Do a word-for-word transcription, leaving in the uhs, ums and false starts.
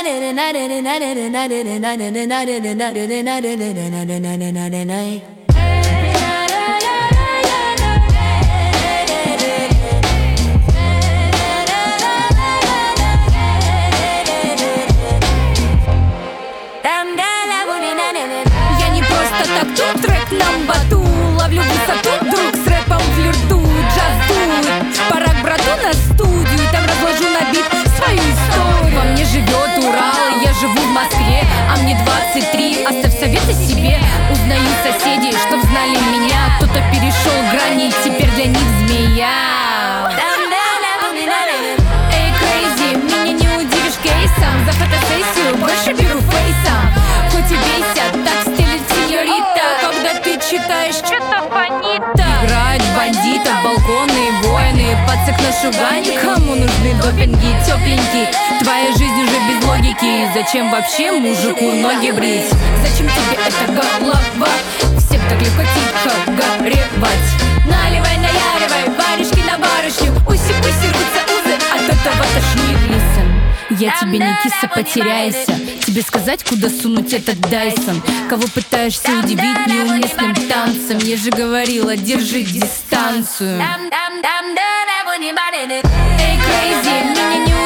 Я не просто так тут трек на бату. Ловлю высоту, друг с рэпом флиртует. Джаз дует, пора к брату на студию. Там разложу на бит свою историю. Во мне живет Урал, я живу в Москве, а мне двадцать три, оставь советы себе. Узнаю соседей, чтоб знали меня. Кто-то перешел грани, теперь для них змея. Эй, crazy, меня не удивишь кейсом. За фотосессию больше беру фейсом. Хоть и бесят, так стелит сеньорита. Когда ты читаешь, что-то фонит-то. Играют бандитов, балконные воины. Пацак на шугане, кому нужны допинги тепленькие. Твоя жизнь уже без логики. Зачем вообще мужику ноги брить? Зачем тебе эта голова? Всем так легко тихо горевать. Наливай, наяривай, варежки на барышню. Уси-пуси, рвутся узы, от этого тошнит. Listen, я тебе не киса, потеряйся. Тебе сказать, куда сунуть этот Дайсон? Кого пытаешься удивить неуместным танцем? Я же говорила, держи дистанцию. Эй, crazy, меня не